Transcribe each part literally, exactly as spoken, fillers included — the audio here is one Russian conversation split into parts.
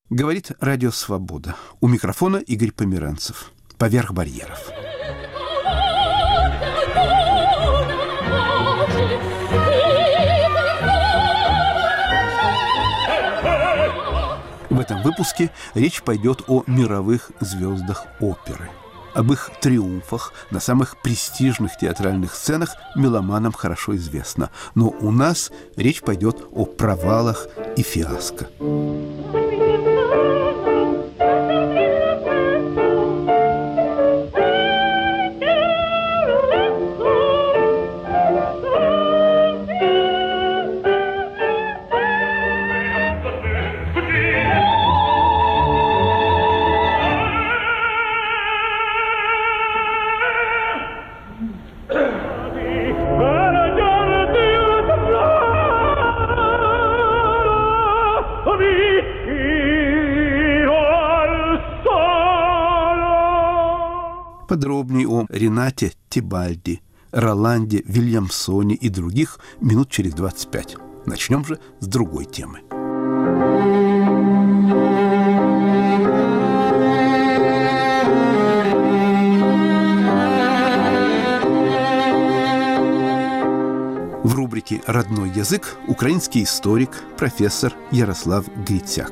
Говорит Радио Свобода. У микрофона Игорь Померанцев. Поверх барьеров. В этом выпуске речь пойдет о мировых звездах оперы. Об их триумфах на самых престижных театральных сценах меломанам хорошо известно. Но у нас речь пойдет о провалах и фиаско. Подробнее о Ренате Тебальди, Роланде Вильямсоне и других минут через двадцать пять. Начнем же с другой темы. В рубрике «Родной язык» украинский историк, профессор Ярослав Грицяк.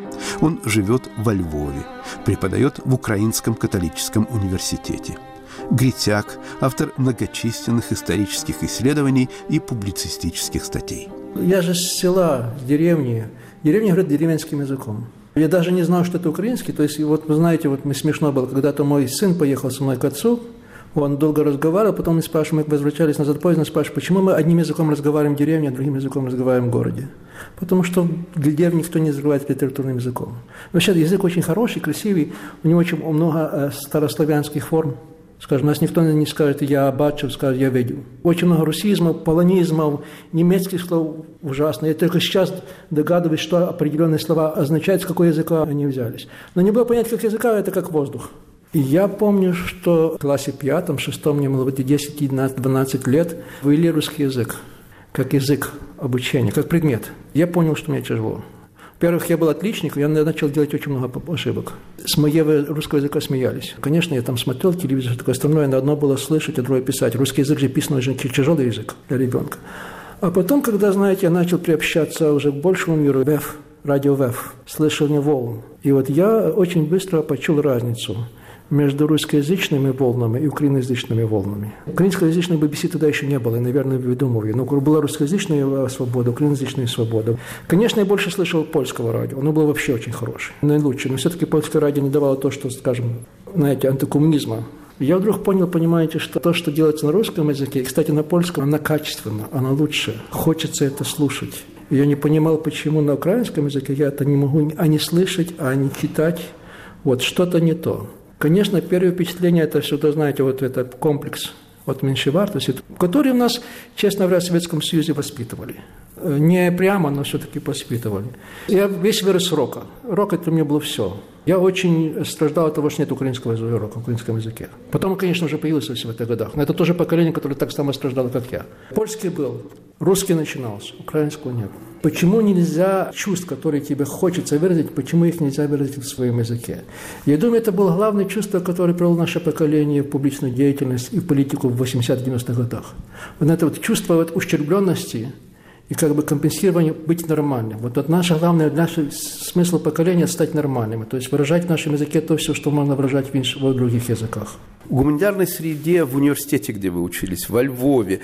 Он живет во Львове, преподает в Украинском католическом университете. Грицяк – автор многочисленных исторических исследований и публицистических статей. Я же с села, с деревни. Деревня говорит деревенским языком. Я даже не знал, что это украинский. То есть, вот вы знаете, вот мне смешно было, когда-то мой сын поехал со мной к отцу, он долго разговаривал, потом мы спрашиваем, мы возвращались назад в поезд, он спрашивает, почему мы одним языком разговариваем в деревне, а другим языком разговариваем в городе. Потому что Гледев никто не называет литературным языком. Вообще язык очень хороший, красивый, у него очень много старославянских форм. Скажем, нас никто не скажет «я бачив», скажет «я видел». Очень много русизмов, полонизмов, немецких слов ужасно. Я только сейчас догадываюсь, что определенные слова означают, с какого языка они взялись. Но не было понять, как языка, это как воздух. И я помню, что в классе пятом, шестом, мне было десять, одиннадцать, двенадцать лет, ввели русский язык, как язык обучения, как предмет. Я понял, что мне тяжело. Во-первых, я был отличник, я начал делать очень много ошибок. С моего русского языка смеялись. Конечно, я там смотрел телевизор, все такое остальное, но одно было слышать, а другое писать. Русский язык же писано очень тяжелый язык для ребенка. А потом, когда, знаете, я начал приобщаться уже к большему миру, ВЭФ, радио ВЭФ, слышание волн. И вот я очень быстро почуял разницу между русскоязычными волнами и украиноязычными волнами. Украинскоязычной би би си тогда еще не было, и, наверное, выдумывали. Но была русскоязычная свобода, украиноязычная свобода. Конечно, я больше слышал польского радио. Оно было вообще очень хорошее, наилучшее. Но все-таки польское радио не давало то, что, скажем, знаете, антикоммунизма. Я вдруг понял, понимаете, что то, что делается на русском языке, и, кстати, на польском, оно качественно, оно лучше. Хочется это слушать. И я не понимал, почему на украинском языке я это не могу а не слышать, а не читать. Вот что-то не то. Конечно, первое впечатление – это всегда, знаете, вот этот комплекс от меньшевартости, который у нас, честно говоря, в Советском Союзе воспитывали. Не прямо, но все-таки воспитывали. Я весь вырос с рока. Рок – это у меня было все. Я очень страдал от того, что нет украинского рока, в украинском языке. Потом, конечно, уже появился в этих годах. Но это тоже поколение, которое так само страждало, как я. Польский был, русский начинался, украинского нет. Почему нельзя чувств, которые тебе хочется выразить, почему их нельзя выразить в своем языке? Я думаю, это было главное чувство, которое привело наше поколение в публичную деятельность и в политику в восьмидесятых-девяностых годах. Вот это вот чувство вот ущербленности и как бы компенсирование быть нормальным. Вот это наше главное, наш смысл поколения – стать нормальным. То есть выражать в нашем языке то все, что можно выражать в других языках. В гуманитарной среде, в университете, где вы учились, во Львове,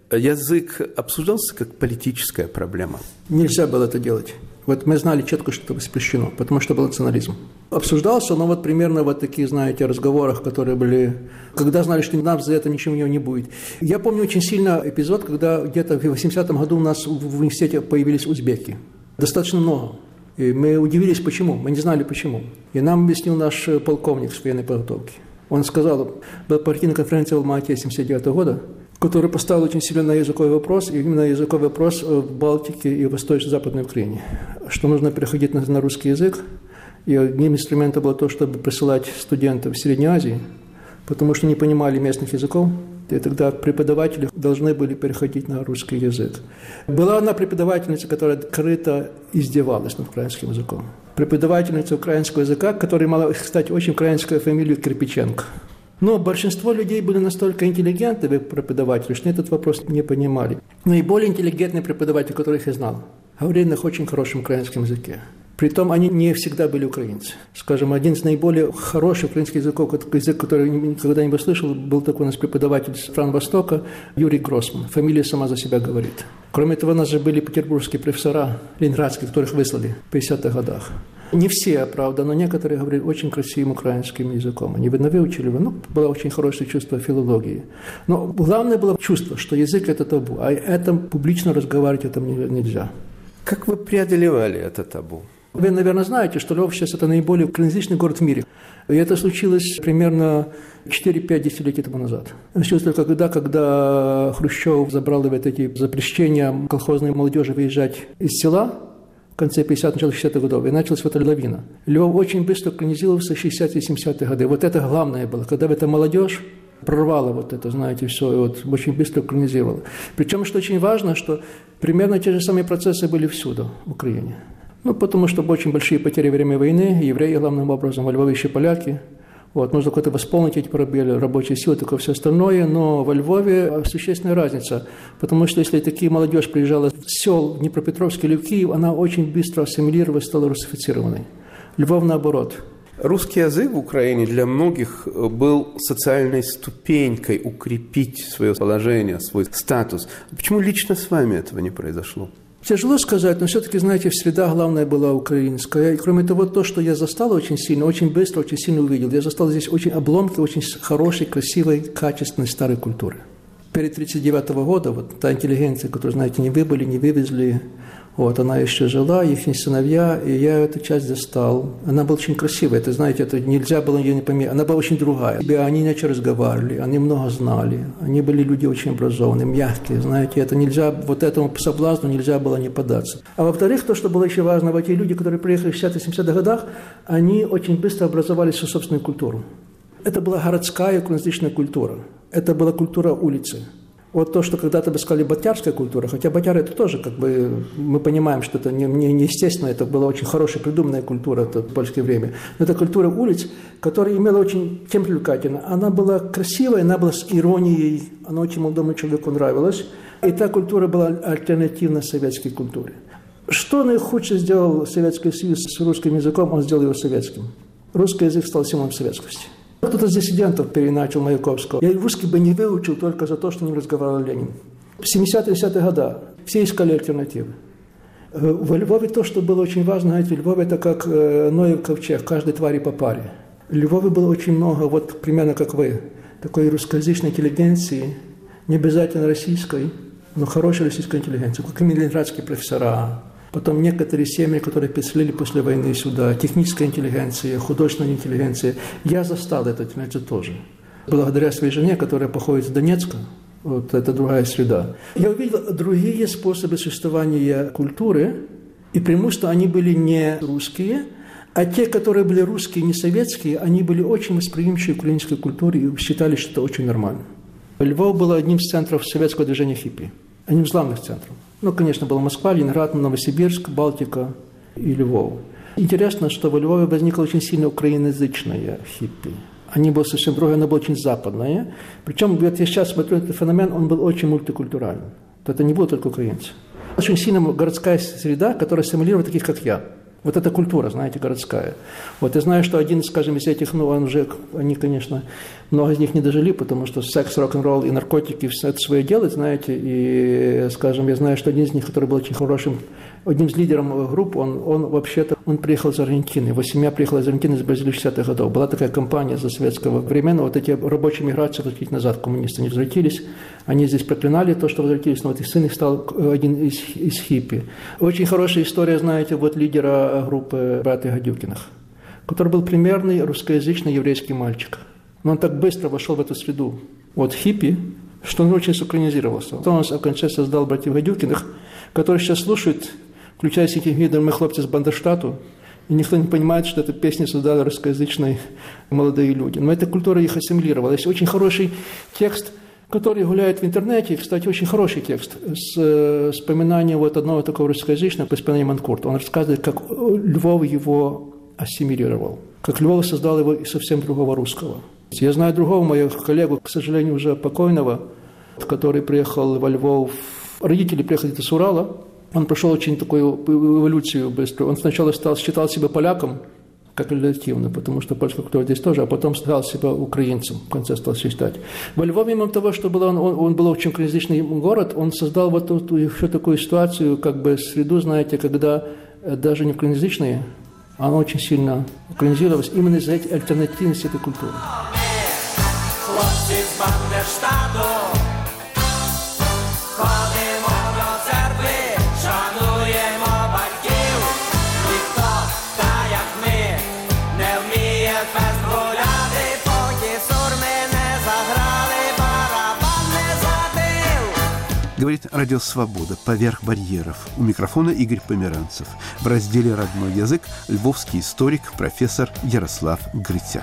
язык обсуждался как политическая проблема? Нельзя было это делать. Вот мы знали четко, что это воспрещено, потому что был национализм. Обсуждался, но вот примерно вот такие, знаете, разговорах, которые были, когда знали, что нам за это ничего не будет. Я помню очень сильно эпизод, когда где-то в восьмидесятом году у нас в университете появились узбеки. Достаточно много. И мы удивились, почему. Мы не знали, почему. И нам объяснил наш полковник с военной подготовки. Он сказал, была партийная конференция в Алмате семьдесят девятого года, который поставил очень сильно на языковой вопрос, и именно языковой вопрос в Балтике и в Восточно-Западной Украине, что нужно переходить на, на русский язык, и одним инструментом было то, чтобы присылать студентов в Средней Азии, потому что не понимали местных языков, и тогда преподаватели должны были переходить на русский язык. Была одна преподавательница, которая открыто издевалась над украинским языком. преподавательница украинского языка, которая имела, кстати, очень украинскую фамилию Кирпиченко. Но большинство людей были настолько интеллигентны, преподаватели, что этот вопрос не понимали. Наиболее интеллигентные преподаватели, которых я знал, говорили на очень хорошем украинском языке. Притом они не всегда были украинцы. Скажем, один из наиболее хороших украинских языков, язык, который я когда-нибудь слышал, был такой у нас преподаватель стран Востока Юрий Гроссман. Фамилия сама за себя говорит. Кроме того, у нас же были петербургские профессора, ленинградские, которых выслали в пятидесятых годах. Не все, правда, но некоторые говорили очень красивым украинским языком. Они бы выучили, ну, было очень хорошее чувство филологии. Но главное было чувство, что язык – это табу, а этом публично разговаривать этом нельзя. Как вы преодолевали это табу? Вы, наверное, знаете, что Львов сейчас это наиболее украиноязычный город в мире. И это случилось примерно четыре-пять десятилетий тому назад. Случилось только тогда, когда Хрущев забрал вот эти запрещения колхозной молодежи выезжать из села в конце пятидесятых, начало шестидесятых годов, и началась вот эта лавина. Львов очень быстро украинизировался в шестидесятые и семидесятые годы. Вот это главное было, когда эта молодежь прорвала вот это, знаете, все, и вот очень быстро украинизировала. Причем, что очень важно, что примерно те же самые процессы были всюду в Украине. Ну, потому что очень большие потери во время войны, евреи, главным образом, во Львове еще поляки. Вот, нужно как-то восполнить эти пробелы, рабочие силы, такое все остальное, но во Львове существенная разница, потому что если такие молодежь приезжала с сел в Днепропетровск или в Киев, она очень быстро ассимилировалась, стала русифицированной. Львов наоборот. Русский язык в Украине для многих был социальной ступенькой укрепить свое положение, свой статус. Почему лично с вами этого не произошло? Тяжело сказать, но все-таки, знаете, среда главная была украинская. И кроме того, то, что я застал очень сильно, очень быстро, очень сильно увидел, я застал здесь очень обломки очень хорошей, красивой, качественной старой культуры. Перед тридцать девятого года вот та интеллигенция, которую, знаете, не выбыли, не вывезли, вот, она еще жила, их сыновья, и я эту часть застал. Она была очень красивая, это, знаете, это нельзя было ее не померить. Она была очень другая. Они иначе разговаривали, они много знали, они были люди очень образованные, мягкие, знаете, это нельзя, вот этому соблазну нельзя было не поддаться. А во-вторых, то, что было еще важно, вот эти люди, которые приехали в шестидесятых-семидесятых годах, они очень быстро образовали свою собственную культуру. Это была городская украиноязычная культура, это была культура улицы. Вот то, что когда-то бы сказали ботярская культура, хотя ботяр это тоже, как бы, мы понимаем, что это не, не, не естественно, это была очень хорошая, придуманная культура это в польское время. Но это культура улиц, которая имела очень тем привлекательно. Она была красивая, она была с иронией, она очень молодому человеку нравилась. И та культура была альтернативна советской культуре. Что наихудшее сделал Советский Союз с русским языком, он сделал его советским. Русский язык стал символом советскости. Кто-то из диссидентов переначал Маяковского. Я русский бы не выучил только за то, что не разговаривал Ленин. В семидесятые-десятые годы все искали альтернативы. Во Львове то, что было очень важно, знаете, Львов это как Ноев ковчег, каждой твари по паре. В Львове было очень много, вот примерно как вы, такой русскоязычной интеллигенции, не обязательно российской, но хорошей российской интеллигенции, как ленинградские профессора. Потом некоторые семьи, которые переселили после войны сюда, техническая интеллигенция, художественная интеллигенция. Я застал это, это тоже. Благодаря своей жене, которая походит из Донецка, вот это другая среда. Я увидел другие способы существования культуры, и преимущество они были не русские, а те, которые были русские, не советские, они были очень восприимчивы к украинской культуре и считали, что это очень нормально. Львов был одним из центров советского движения хиппи, одним из главных центров. Ну, конечно, была Москва, Ленинград, Новосибирск, Балтика и Львов. Интересно, что во Львове возникла очень сильно украиноязычная хиппи. Они были совсем другие, она была очень западная. Причем, вот я сейчас смотрю этот феномен, он был очень мультикультуральный. Это не было только украинцы. Очень сильно городская среда, которая стимулирует таких, как я. Вот эта культура, знаете, городская. Вот я знаю, что один, скажем, из этих, ну, он уже, они, конечно, много из них не дожили, потому что секс, рок-н-ролл и наркотики все это свое делают, знаете, и, скажем, я знаю, что один из них, который был очень хорошим, одним из лидеров группы, он, он вообще-то, он приехал из Аргентины, его семья приехала из Аргентины из Бразилии шестидесятых годов. Была такая кампания за советского времени, вот эти рабочие миграции возвратить назад, коммунисты не возвратились, они здесь проклинали то, что возвратились, но вот их сын их стал один из, из хиппи. Очень хорошая история, знаете, вот лидера группы братьев Гадюкиных, который был примерный русскоязычный еврейский мальчик. Но он так быстро вошел в эту среду, вот хиппи, что он очень синхронизировался. Он в конце создал братьев Гадюкиных, которые сейчас слушают, включая этих видов, мы хлопцы с Бандерштату, и никто не понимает, что эту песню создали русскоязычные молодые люди. Но эта культура их ассимилировала. Есть очень хороший текст который гуляет в интернете. Кстати, очень хороший текст с вспоминанием вот одного такого русскоязычного, воспоминанием Манкурта. Он рассказывает, как Львов его ассимилировал, как Львов создал его из совсем другого русского. Я знаю другого моего коллегу, к сожалению, уже покойного, который приехал во Львов. Родители приехали с Урала. Он прошел очень такую эволюцию быструю. Он сначала стал, считал себя поляком, как релятивно, потому что польская культура здесь тоже, а потом стал себя украинцем, в конце стал считать. Во Львове, мимо того, что было, он, он, он был очень украиноязычный город, он создал вот эту, еще такую ситуацию, как бы среду, знаете, когда даже не украиноязычные, она очень сильно украинизировалась именно из-за этой альтернативности этой культуры. Говорит Радио Свобода «Поверх барьеров». У микрофона Игорь Померанцев. В разделе «Родной язык» львовский историк, профессор Ярослав Грицяк.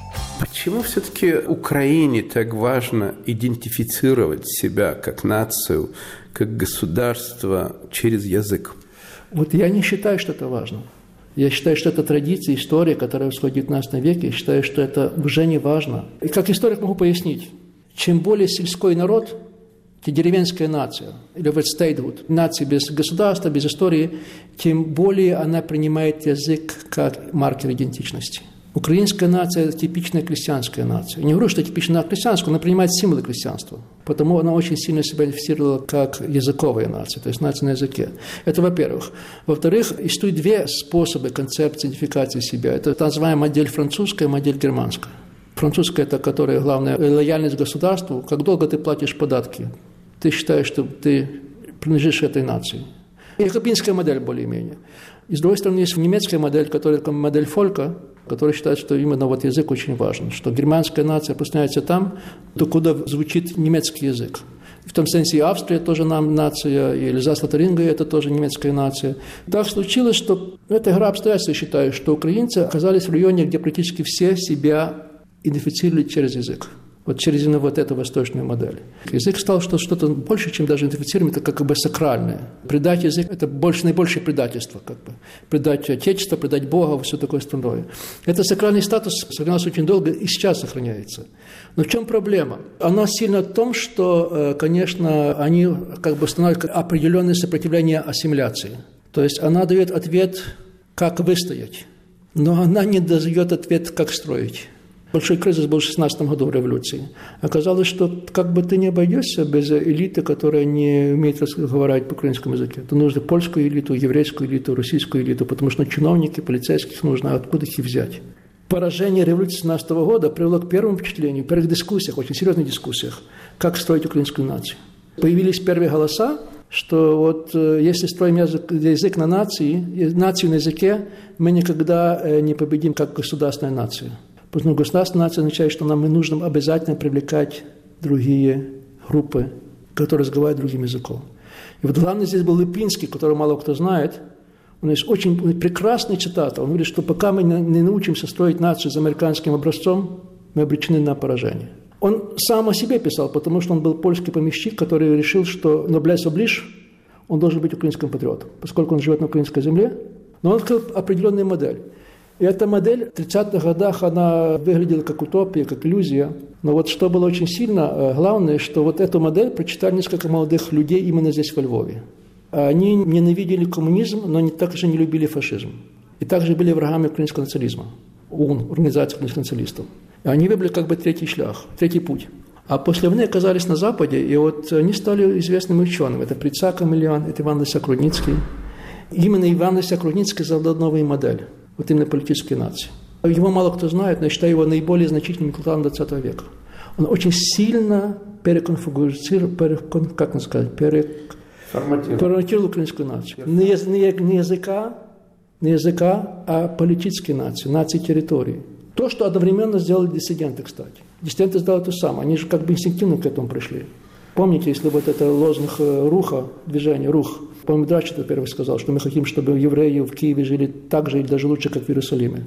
Почему все-таки Украине так важно идентифицировать себя как нацию, как государство через язык? Вот я не считаю, что это важно. Я считаю, что это традиция, история, которая восходит в девятнадцатом веке. Я считаю, что это уже не важно. И как историк могу пояснить. Чем более сельской народ, тем деревенская нация, или вот statehood, нация без государства, без истории, тем более она принимает язык как маркер идентичности. Украинская нация – это типичная крестьянская нация. Не говорю, что типичная крестьянская, она принимает символы крестьянства. Потому она очень сильно себя идентифицировала как языковая нация, то есть нация на языке. Это во-первых. Во-вторых, существует две способы концепции идентификации себя. Это так называемая модель французская, модель германская. Французская – это которая главная лояльность государству. Как долго ты платишь податки? Ты считаешь, что ты принадлежишь этой нации. Якобинская модель более-менее. И с другой стороны, есть немецкая модель, которая модель фолька, которая считает, что именно вот язык очень важен, что германская нация постановляется там, куда звучит немецкий язык. В том смысле и Австрия тоже нам нация, и Эльзас-Лотарингия – это тоже немецкая нация. Так случилось, что это игра обстоятельств, я считаю, что украинцы оказались в районе, где практически все себя идентифицировали через язык. Вот через именно вот эту восточную модель. Язык стал что- что-то больше, чем даже идентифицирование, это как бы сакральное. Предать язык – это больше, наибольшее предательство. Как бы. Предать Отечество, предать Бога, все такое остальное. Это сакральный статус сохранялся очень долго и сейчас сохраняется. Но в чем проблема? Она сильна в том, что, конечно, они как бы устанавливают определенное сопротивление ассимиляции. То есть она дает ответ, как выстоять, но она не дает ответ, как строить. Большой кризис был в шестнадцатом году в революции. Оказалось, что как бы ты не обойдешься без элиты, которая не умеет разговаривать по украинскому языке. То нужно польскую элиту, еврейскую элиту, российскую элиту, потому что чиновники, полицейских нужно откуда их взять. Поражение революции шестнадцатого года привело к первому впечатлению, в первых дискуссиях, очень серьезных дискуссиях, как строить украинскую нацию. Появились первые голоса, что вот если строим язык, язык на нации, нацию на языке, мы никогда не победим как государственная нация. Потому что государственная нация означает, что нам нужно обязательно привлекать другие группы, которые разговаривают другим языком. И вот главный здесь был Липинский, которого мало кто знает. Он есть очень прекрасный цитата. Он говорит, что пока мы не научимся строить нацию с американским образцом, мы обречены на поражение. Он сам о себе писал, потому что он был польский помещик, который решил, что noblesse oblige, он должен быть украинским патриотом, поскольку он живет на украинской земле. Но он открыл определенную модель. И эта модель в тридцатых годах, она выглядела как утопия, как иллюзия. Но вот что было очень сильно, главное, что вот эту модель прочитали несколько молодых людей именно здесь, во Львове. Они ненавидели коммунизм, но они также не любили фашизм. И также были врагами украинского национализма, ОУН, Организация украинских националистов. И они выбрали как бы третий шлях, третий путь. А после войны оказались на Западе, и вот они стали известными учеными. Это Прицак Емельян, это Иван Лисяк Рудницкий. Именно Иван Лисяк Рудницкий создал новую модель. Вот именно политической нации. Его мало кто знает, но я считаю его наиболее значительным интеллектуалом двадцатого века. Он очень сильно переконфигурировал, перекон, как сказать, переформатировал украинскую нацию. Не, не, не языка, не языка, а политической нации, нации территории. То, что одновременно сделали диссиденты, кстати. Диссиденты сделали то самое. Они же как бы инстинктивно к этому пришли. Помните, если вот это лозунг руха, движение рух, по-моему, Драчев первый сказал, что мы хотим, чтобы евреи в Киеве жили так же или даже лучше, как в Иерусалиме.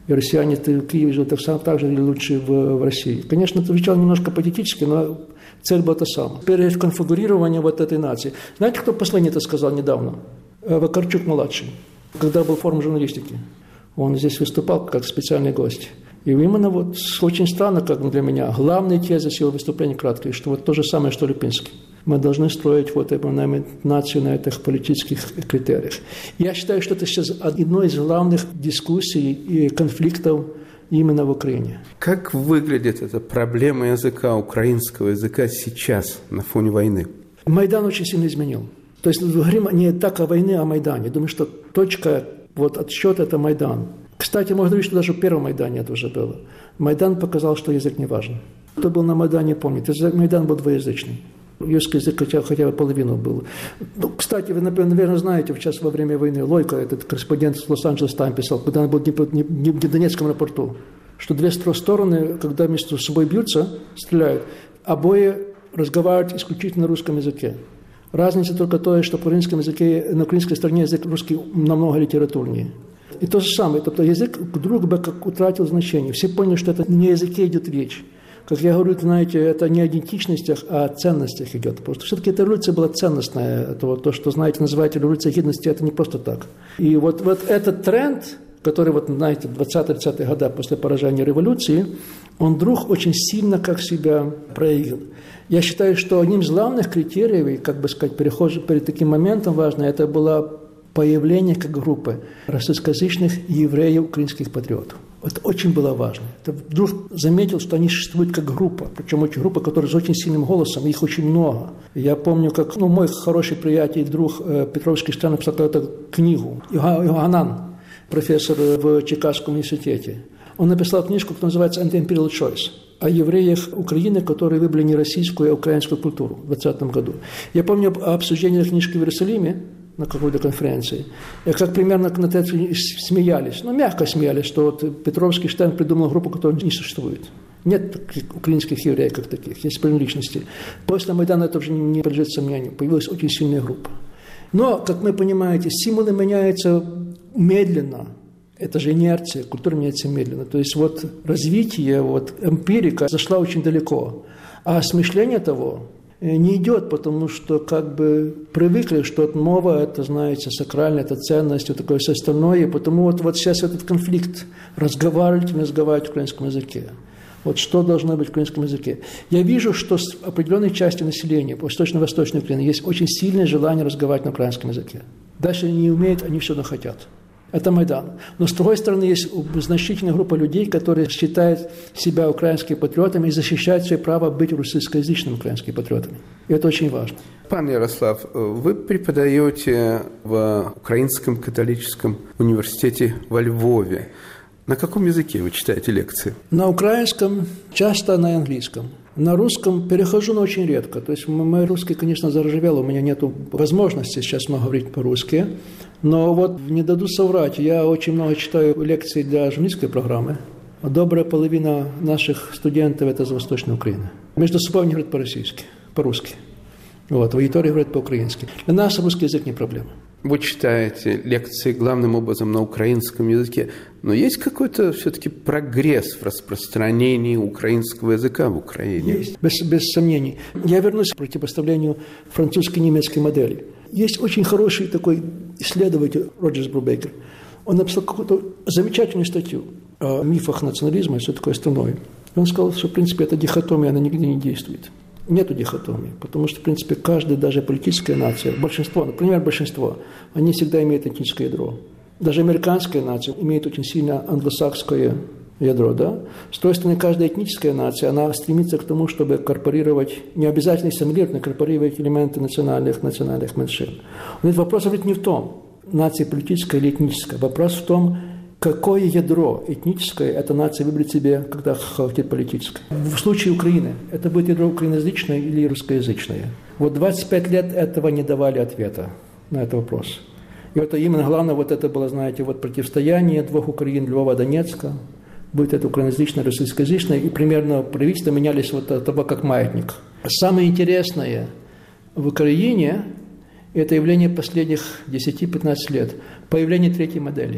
И россияне в Киеве живут так, так же или лучше в, в России. Конечно, это звучало немножко патетически, но цель была та самая. Переконфигурирование вот этой нации. Знаете, кто последний это сказал недавно? Вакарчук-младший, когда был форум журналистики. Он здесь выступал как специальный гость. И именно вот очень странно, как для меня, главная теза его выступления краткой, что вот то же самое, что Липинский. Мы должны строить вот эту нацию на этих политических критериях. Я считаю, что это сейчас одно из главных дискуссий и конфликтов именно в Украине. Как выглядит эта проблема языка, украинского языка сейчас на фоне войны? Майдан очень сильно изменил. То есть говорим не так о войне, а о Майдане. Думаю, что точка вот отсчета – это Майдан. Кстати, можно говорить, что даже в первом Майдане это уже было. Майдан показал, что язык не важен. Кто был на Майдане, помнит. Майдан был двуязычный. Русский язык хотя, хотя бы половину был. Ну, кстати, вы, наверное, знаете, сейчас во время войны Лойко, этот корреспондент с Лос-Анджелес Таймс писал, когда он был в Донецком аэропорту, что две стороны, когда между собой бьются, стреляют, обои разговаривают исключительно на русском языке. Разница только то, что по украинском языке, на украинской стороне язык русский намного литературнее. И то же самое, тобто язык вдруг бы как утратил значение. Все поняли, что это не о языке идет речь. Как я говорю, знаете, это не о идентичностях, а о ценностях идет. Потому что все-таки эта революция была ценностная. Это вот то, что, знаете, называете революцией гидности, это не просто так. И вот, вот этот тренд, который, вот, знаете, в двадцатые-тридцатые годы после поражения революции, он вдруг очень сильно как себя проявил. Я считаю, что одним из главных критериев, как бы сказать, переход перед таким моментом важно, это было появление как группы русскоязычных евреев, украинских патриотов. Это очень было важно. Это вдруг заметил, что они существуют как группа, причем очень группа, которая с очень сильным голосом, их очень много. Я помню, как ну, мой хороший приятель и друг э, Петрович Криштян написал эту книгу, Иоганан, профессор в Чикагском университете. Он написал книжку, которая называется «Anti-Imperial Choice», о евреях Украины, которые выбрали не российскую, а украинскую культуру в двадцатом году. Я помню обсуждение книжки в Иерусалиме, на какой-то конференции. И как примерно на это смеялись, ну, мягко смеялись, что вот Петровский Штайн придумал группу, которая не существует. Нет таких украинских евреев, как таких, есть личности. После Майдана это уже не подлежит сомнению. Появилась очень сильная группа. Но, как вы понимаете, символы меняются медленно. Это же инерция, культура меняется медленно. То есть вот развитие, вот эмпирика зашла очень далеко. А осмысление того не идет, потому что как бы привыкли, что новое, это, знаете, сакральное, это ценность, вот такое все остальное. И потому вот, вот сейчас этот конфликт, разговаривать или не разговаривать в украинском языке. Вот что должно быть в украинском языке. Я вижу, что с определенной части населения, восточно-восточной Украины, есть очень сильное желание разговаривать на украинском языке. Дальше они не умеют, они все равно хотят. Это Майдан. Но, с другой стороны, есть значительная группа людей, которые считают себя украинскими патриотами и защищают свое право быть русскоязычными украинскими патриотами. И это очень важно. Пан Ярослав, вы преподаете в Украинском католическом университете во Львове. На каком языке вы читаете лекции? На украинском, часто на английском. На русском перехожу, но очень редко. То есть мой русский, конечно, заржавел, у меня нет возможности сейчас много говорить по-русски. Но вот не дадут соврать, я очень много читаю лекции для журналистской программы. Добрая половина наших студентов – это из Восточной Украины. Между собой они говорят по-российски, по-русски. Вот, в аудитории говорят по-украински. Для нас русский язык не проблема. Вы читаете лекции главным образом на украинском языке, но есть какой-то все-таки прогресс в распространении украинского языка в Украине? Есть, без, без сомнений. Я вернусь к противопоставлению французской и немецкой модели. Есть очень хороший такой исследователь Роджерс Брубейкер. Он написал какую-то замечательную статью о мифах национализма и все такое остальное. Он сказал, что, в принципе, эта дихотомия, она нигде не действует. Нету дихотомии, потому что, в принципе, каждая, даже политическая нация, большинство, например, большинство, они всегда имеют этническое ядро. Даже американская нация имеет очень сильно англосакское ядро, да? С той стороны, каждая этническая нация, она стремится к тому, чтобы корпорировать, не обязательно ассимилировать, но корпорировать элементы национальных, национальных меньшин. Но этот вопрос говорит не в том, нация политическая или этническая. Вопрос в том, какое ядро этническое эта нация выберет себе, когда хотит политическое. В случае Украины это будет ядро украиноязычное или русскоязычное. Вот двадцать пять лет этого не давали ответа на этот вопрос. И это именно главное, вот это было, знаете, вот противостояние двух Украин, Львова и Донецка, будет это украиноязычное, русскоязычное, и примерно правительства менялись вот от того, как маятник. Самое интересное в Украине – это явление последних десять-пятнадцать лет, появление третьей модели.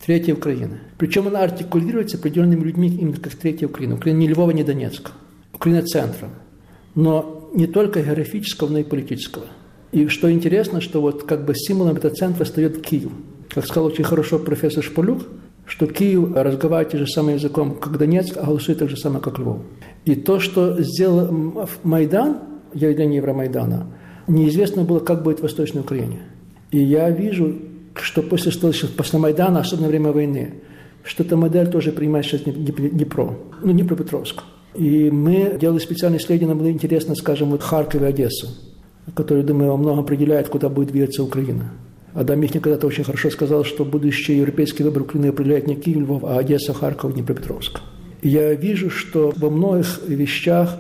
Третья Украина. Причем она артикулируется определенными людьми именно как Третья Украина. Украина не Львова, не Донецка. Украина центра. Но не только географического, но и политического. И что интересно, что вот как бы символом этого центра стает Киев. Как сказал очень хорошо профессор Шполюк, что Киев разговаривает тем же самым языком, как Донецк, а голосует так же самое, как Львов. И то, что сделал Майдан, явление Евромайдана, неизвестно было, как будет в Восточной Украине. И я вижу, что после, после Майдана, особенно во время войны, что эта модель тоже принимает сейчас Днепро, ну, Днепропетровск. И мы делали специальное исследование, нам было интересно, скажем, вот Харьков и Одесса, которые, думаю, во многом определяют, куда будет двигаться Украина. Адам Михник когда-то очень хорошо сказал, что будущий европейский выбор Украины определяет не Киев, Львов, а Одесса, Харьков, Днепропетровск. И я вижу, что во многих вещах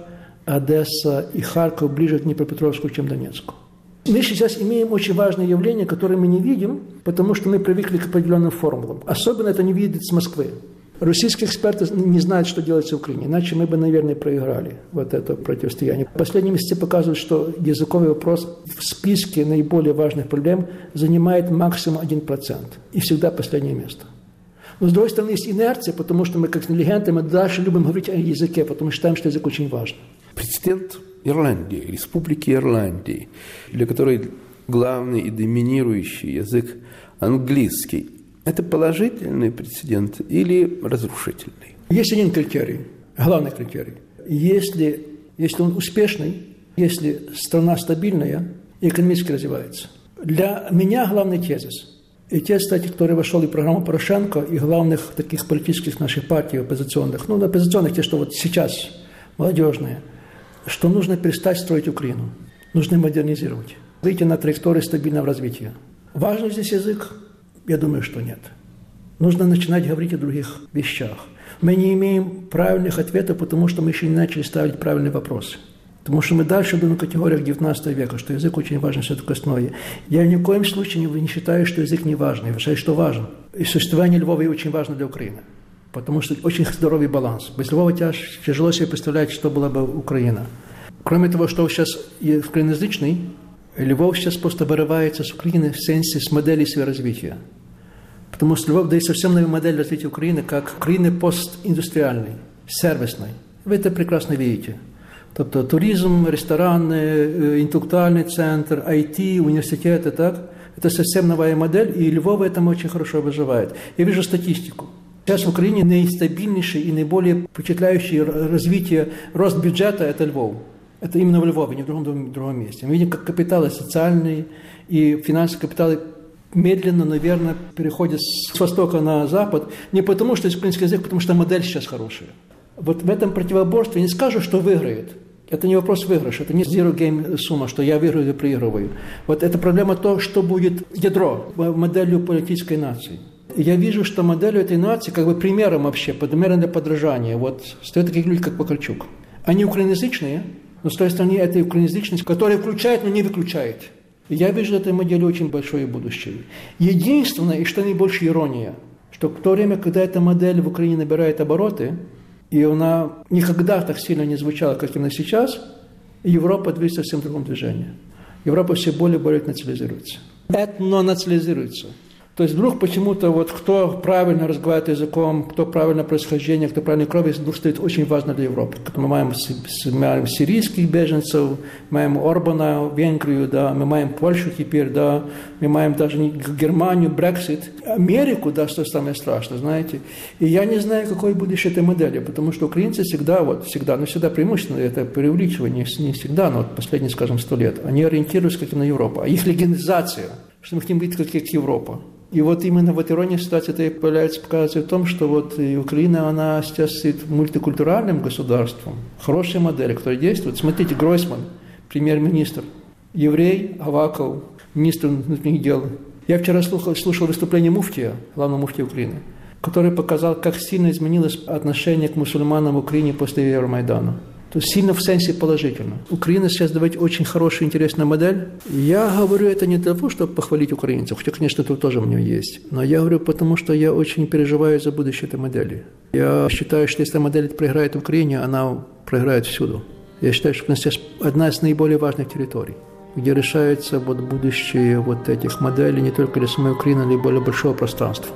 Одесса и Харьков ближе к Днепропетровску, чем Донецку. Мы сейчас имеем очень важное явление, которое мы не видим, потому что мы привыкли к определенным формулам. Особенно это не видит с Москвы. Российские эксперты не знают, что делать в Украине, иначе мы бы, наверное, проиграли вот это противостояние. Последние месяцы показывают, что языковый вопрос в списке наиболее важных проблем занимает максимум один процент. И всегда последнее место. Но, с другой стороны, есть инерция, потому что мы, как интеллигенты, мы дальше любим говорить о языке, потому что считаем, что язык очень важен. Президент Ирландии, Республики Ирландии, для которой главный и доминирующий язык английский, это положительный прецедент или разрушительный? Есть один критерий, главный критерий. Если, если он успешный, если страна стабильная и экономически развивается. Для меня главный тезис. И те, кстати, который вошел и в программу Порошенко, и главных таких политических наших партий оппозиционных, ну, оппозиционных, те, что вот сейчас, молодежные, что нужно перестать строить Украину, нужно модернизировать, выйти на траекторию стабильного развития. Важен здесь язык? Я думаю, что нет. Нужно начинать говорить о других вещах. Мы не имеем правильных ответов, потому что мы еще не начали ставить правильные вопросы. Потому что мы дальше думаем в категориях девятнадцатого века, что язык очень важен, все такое основное. Я ни в коем случае не считаю, что язык не важен. Я считаю, что важен. И существование Львова очень важно для Украины. Потому что очень здоровый баланс. Без Львова тяжело себе представлять, что была бы Украина. Кроме того, что сейчас украиноязычный, Львов сейчас просто вырывается с Украины в сенсе с модели своего развития. Потому что Львов дает совсем новую модель развития Украины, как Украины постиндустриальной, сервисной. Вы это прекрасно видите. Тобто туризм, рестораны, интеллектуальный центр, ай ти, университеты, так? Это совсем новая модель, и Львов в этом очень хорошо выживает. Я вижу статистику. Сейчас в Украине наистабильнейший и наиболее впечатляющий развитие, рост бюджета – это Львов. Это именно в Львове, не в другом, в другом месте. Мы видим, как капиталы социальные и финансовые капиталы медленно, наверное, переходят с востока на запад. Не потому, что это украинский язык, потому что модель сейчас хорошая. Вот в этом противоборстве не скажу, что выиграет. Это не вопрос выигрыша, это не zero game сумма, что я выиграю или проигрываю. Вот это проблема то, что будет ядро, моделью политической нации. Я вижу, что моделью этой нации, как бы примером вообще, примером для подражания, вот стоят такие люди, как Покальчук. Они украиноязычные, но с той стороны это украиноязычность, которая включает, но не выключает. И я вижу в этой модели очень большое будущее. Единственное, и что наибольшая ирония, что в то время, когда эта модель в Украине набирает обороты, и она никогда так сильно не звучала, как именно сейчас, Европа движется в совсем другом движении. Европа все более и более национализируется. Этнонационализируется. То есть вдруг почему-то вот кто правильно разговаривает языком, кто правильно происхождение, кто правильно кровь, вдруг стоит очень важно для Европы. Мы маем, маем сирийских беженцев, маем Орбана, Венгрию, да, мы маем Польшу теперь, да, мы маем даже Германию, Брексит, Америку, да, что самое страшное, знаете. И я не знаю, какое будущее этой модели, потому что украинцы всегда, вот, всегда, ну, всегда преимущественно, это преувеличивание, не всегда, но вот последние, скажем, сто лет, они ориентируются как на Европу. А их легендизация, что мы хотим быть как Европа. И вот именно вот ирония ситуации это и появляется, показывает в том, что вот и Украина, она сейчас стоит мультикультуральным государством, хорошая модель, которая действует. Смотрите, Гройсман, премьер-министр, еврей, Аваков, министр внутренних дел. Я вчера слушал, слушал выступление муфтия, главного муфтия Украины, который показал, как сильно изменилось отношение к мусульманам в Украине после Евромайдана. То есть сильно в сенсе положительно. Украина сейчас давать очень хорошая, интересная модель. Я говорю это не для того, чтобы похвалить украинцев, хотя, конечно, это тоже у меня есть. Но я говорю, потому что я очень переживаю за будущее этой модели. Я считаю, что если модель проиграет в Украине, она проиграет всюду. Я считаю, что это одна из наиболее важных территорий, где решается вот будущее вот этих моделей не только для самой Украины, но и более большого пространства.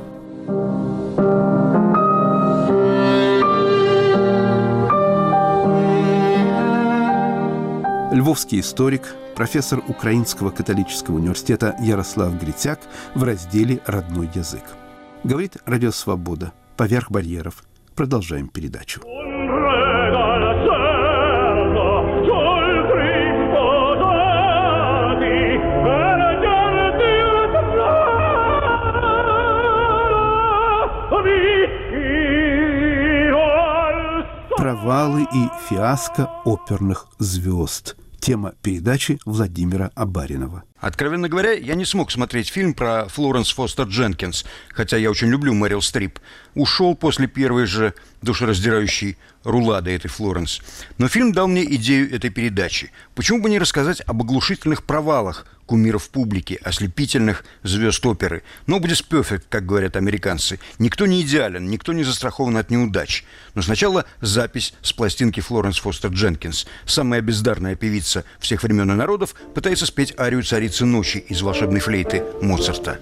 Львовский историк, профессор Украинского католического университета Ярослав Грицяк в разделе «Родной язык». Говорит Радио Свобода. Поверх барьеров. Продолжаем передачу. Провалы и фиаско оперных звезд. Тема передачи Владимира Абаринова. Откровенно говоря, я не смог смотреть фильм про Флоренс Фостер Дженкинс, хотя я очень люблю Мэрил Стрип. Ушел после первой же душераздирающей рулады этой Флоренс. Но фильм дал мне идею этой передачи. Почему бы не рассказать об оглушительных провалах кумиров публики, ослепительных звезд оперы? Nobody's perfect, как говорят американцы. Никто не идеален, никто не застрахован от неудач. Но сначала запись с пластинки Флоренс Фостер Дженкинс. Самая бездарная певица всех времен и народов пытается спеть арию «Царицы ночи» из волшебной флейты Моцарта.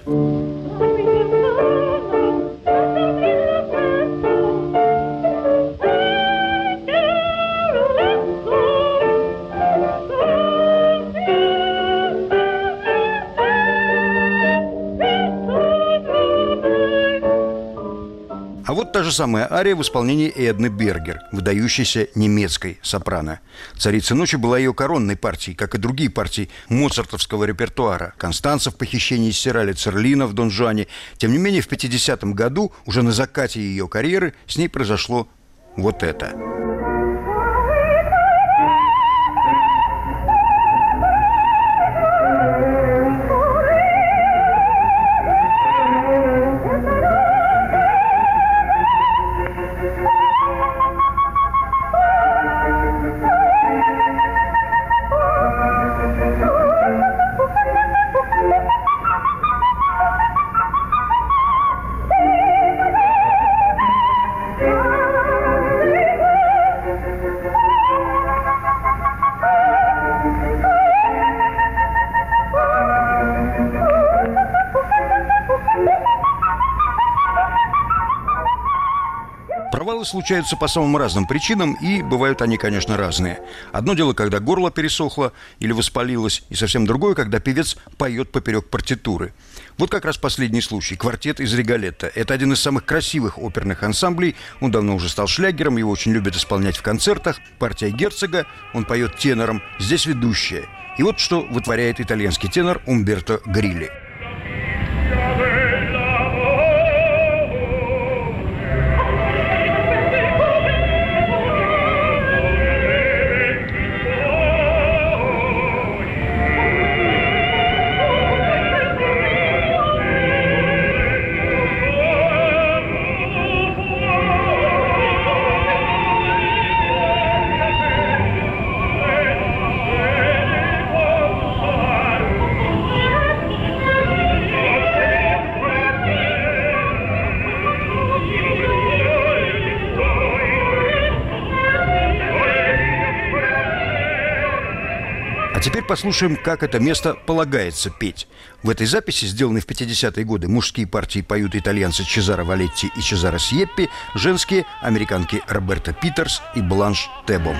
А вот та же самая ария в исполнении Эдны Бергер, выдающейся немецкой сопрано. «Царица ночи» была ее коронной партией, как и другие партии моцартовского репертуара. Констанца в «Похищении из Сирали», Церлина в «Дон Жуане». Тем не менее, в пятидесятом году, уже на закате ее карьеры, с ней произошло вот это. Провалы случаются по самым разным причинам, и бывают они, конечно, разные. Одно дело, когда горло пересохло или воспалилось, и совсем другое, когда певец поет поперек партитуры. Вот как раз последний случай. Квартет из Риголетто. Это один из самых красивых оперных ансамблей. Он давно уже стал шлягером, его очень любят исполнять в концертах. Партия Герцога, он поет тенором, здесь ведущая. И вот что вытворяет итальянский тенор Умберто Грилли. Теперь послушаем, как это место полагается петь. В этой записи, сделанной в пятидесятые годы, мужские партии поют итальянцы Чезаро Валетти и Чезаро Сьеппи, женские – американки Роберта Питерс и Бланш Тебом.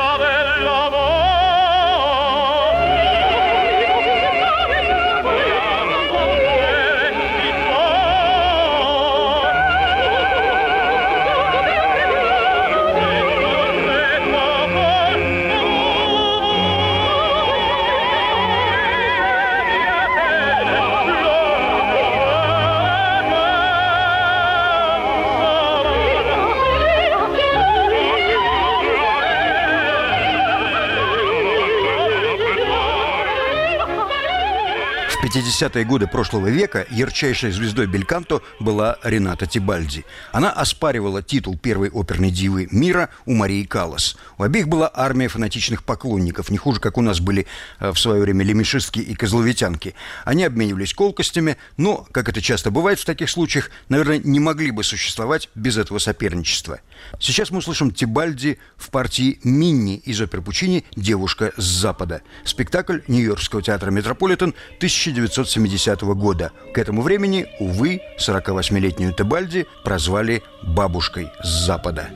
В пятидесятые годы прошлого века ярчайшей звездой бельканто была Рената Тибальди. Она оспаривала титул первой оперной дивы мира у Марии Каллас. У обеих была армия фанатичных поклонников, не хуже, как у нас были в свое время лемешистки и козловитянки. Они обменивались колкостями, но, как это часто бывает в таких случаях, наверное, не могли бы существовать без этого соперничества. Сейчас мы услышим Тебальди в партии Минни из оперы Пучини «Девушка с Запада». Спектакль Нью-Йоркского театра «Метрополитен» тысяча девятьсот семидесятого года. К этому времени, увы, сорокавосьмилетнюю Тебальди прозвали «бабушкой с Запада».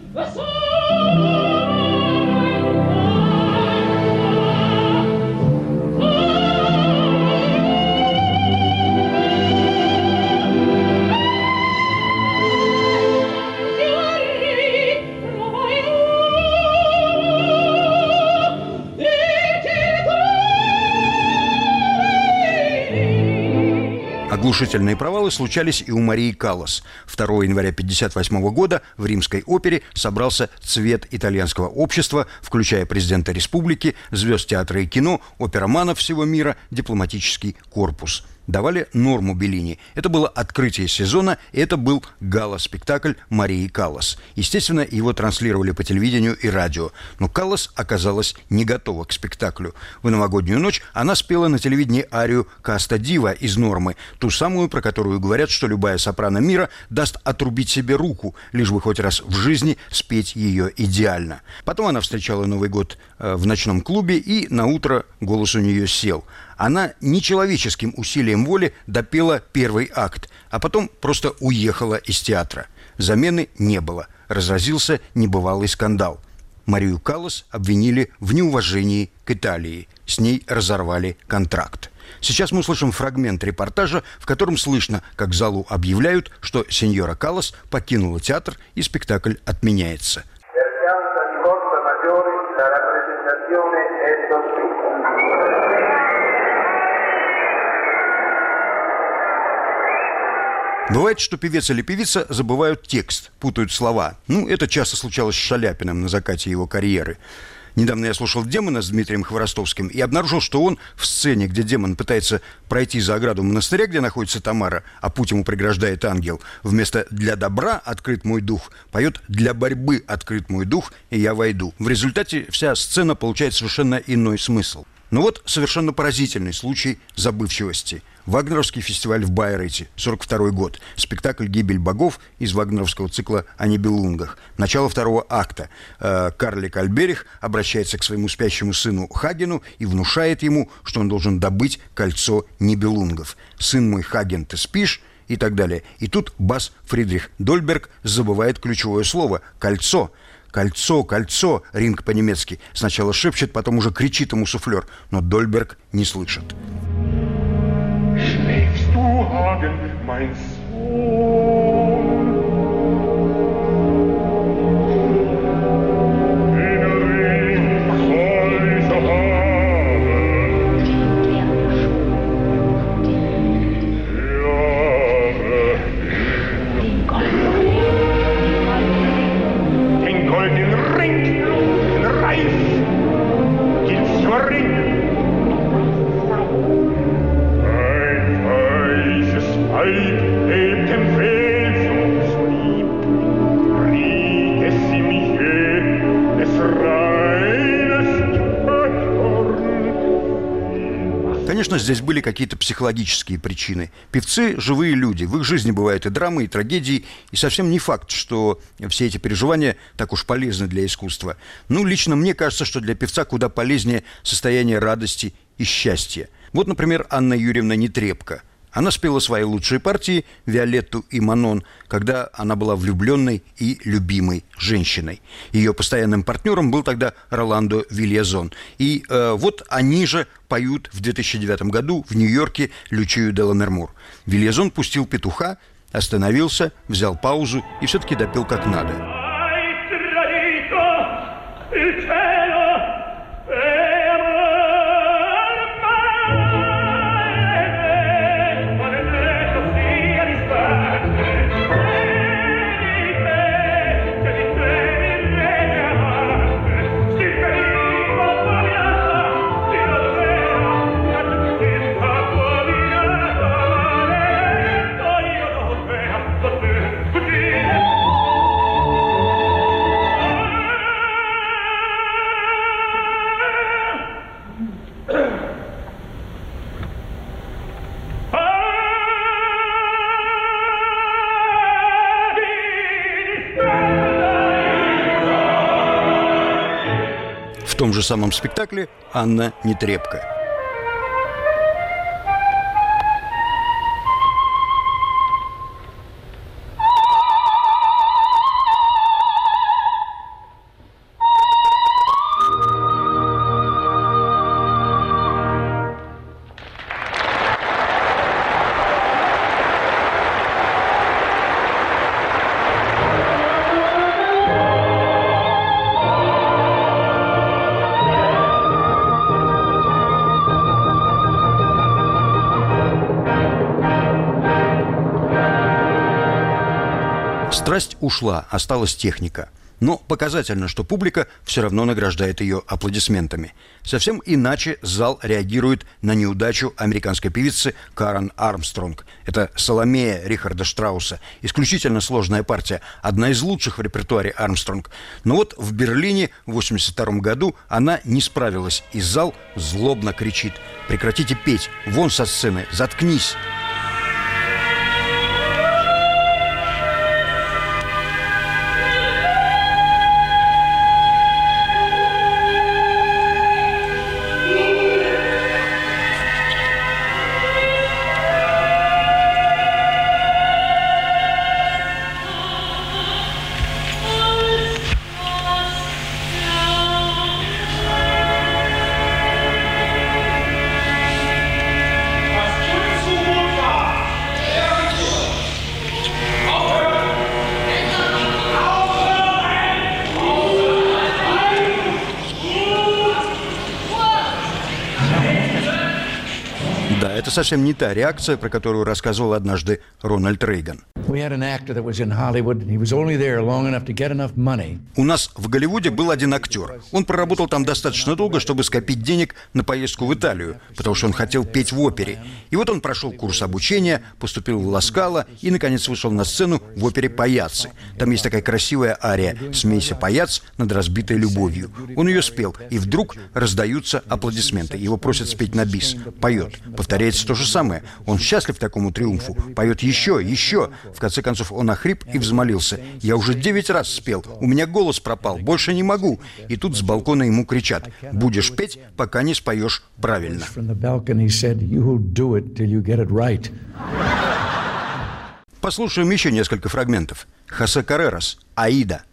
Оглушительные провалы случались и у Марии Каллас. второго января тысяча девятьсот пятьдесят восьмого года в Римской опере собрался цвет итальянского общества, включая президента республики, звезд театра и кино, опероманов всего мира, дипломатический корпус. Давали норму Беллини. Это было открытие сезона, и это был гала-спектакль Марии Каллас. Естественно, его транслировали по телевидению и радио. Но Каллас оказалась не готова к спектаклю. В новогоднюю ночь она спела на телевидении арию «Каста Дива» из «Нормы», ту самую, про которую говорят, что любая сопрано мира даст отрубить себе руку, лишь бы хоть раз в жизни спеть ее идеально. Потом она встречала Новый год э, в ночном клубе, и наутро голос у нее сел. Она нечеловеческим усилием воли допела первый акт, а потом просто уехала из театра. Замены не было. Разразился небывалый скандал. Марию Каллас обвинили в неуважении к Италии. С ней разорвали контракт. Сейчас мы услышим фрагмент репортажа, в котором слышно, как залу объявляют, что сеньора Каллас покинула театр и спектакль отменяется. Бывает, что певец или певица забывают текст, путают слова. Ну, это часто случалось с Шаляпиным на закате его карьеры. Недавно я слушал «Демона» с Дмитрием Хворостовским и обнаружил, что он в сцене, где демон пытается пройти за ограду монастыря, где находится Тамара, а путь ему преграждает ангел, вместо «для добра открыт мой дух» поет «для борьбы открыт мой дух, и я войду». В результате вся сцена получает совершенно иной смысл. Но вот совершенно поразительный случай забывчивости. Вагнеровский фестиваль в Байрейте, сорок второй год. Спектакль «Гибель богов» из вагнеровского цикла о Нибелунгах. Начало второго акта. Карлик Альберих обращается к своему спящему сыну Хагену и внушает ему, что он должен добыть кольцо Нибелунгов. «Сын мой Хаген, ты спишь?» и так далее. И тут бас Фридрих Дольберг забывает ключевое слово «кольцо». «Кольцо, кольцо», Ринг по-немецки. Сначала шепчет, потом уже кричит ему суфлер, но Дольберг не слышит. Schläfst du, Hagen, mein Sohn? Den Ring soll ich haben. Höre, den goldenen Ring, den Reif, gilt's nur Ring. Конечно, здесь были какие-то психологические причины. Певцы – живые люди. В их жизни бывают и драмы, и трагедии. И совсем не факт, что все эти переживания так уж полезны для искусства. Ну, лично мне кажется, что для певца куда полезнее состояние радости и счастья. Вот, например, Анна Юрьевна Нетребко. Она спела свои лучшие партии, Виолетту и Манон, когда она была влюбленной и любимой женщиной. Ее постоянным партнером был тогда Роландо Вильязон. И э, вот они же поют в две тысячи девятом году в Нью-Йорке «Лючию де Ламермур». Вильязон пустил петуха, остановился, взял паузу и все-таки допел как надо. том же самом спектакле «Анна Нетребко». Страсть ушла, осталась техника. Но показательно, что публика все равно награждает ее аплодисментами. Совсем иначе зал реагирует на неудачу американской певицы Карен Армстронг. Это «Саломея» Рихарда Штрауса. Исключительно сложная партия, одна из лучших в репертуаре Армстронг. Но вот в Берлине в восемьдесят втором году она не справилась, и зал злобно кричит: «Прекратите петь! Вон со сцены! Заткнись!» Это совсем не та реакция, про которую рассказывал однажды Рональд Рейган. У нас в Голливуде был один актер. Он проработал там достаточно долго, чтобы скопить денег на поездку в Италию, потому что он хотел петь в опере. И вот он прошел курс обучения, поступил в Ла Скала и, наконец, вышел на сцену в опере «Паяцци». Там есть такая красивая ария «Смейся, паяц» над разбитой любовью. Он ее спел, и вдруг раздаются аплодисменты. Его просят спеть на бис. Поет. Повторяется то же самое. Он счастлив такому триумфу. Поет еще, еще. В конце концов, он охрип и взмолился: «Я уже девять раз спел. У меня голос пропал. Больше не могу». И тут с балкона ему кричат: «Будешь петь, пока не споешь правильно». Послушаем еще несколько фрагментов. Хосе Каррерас, «Аида».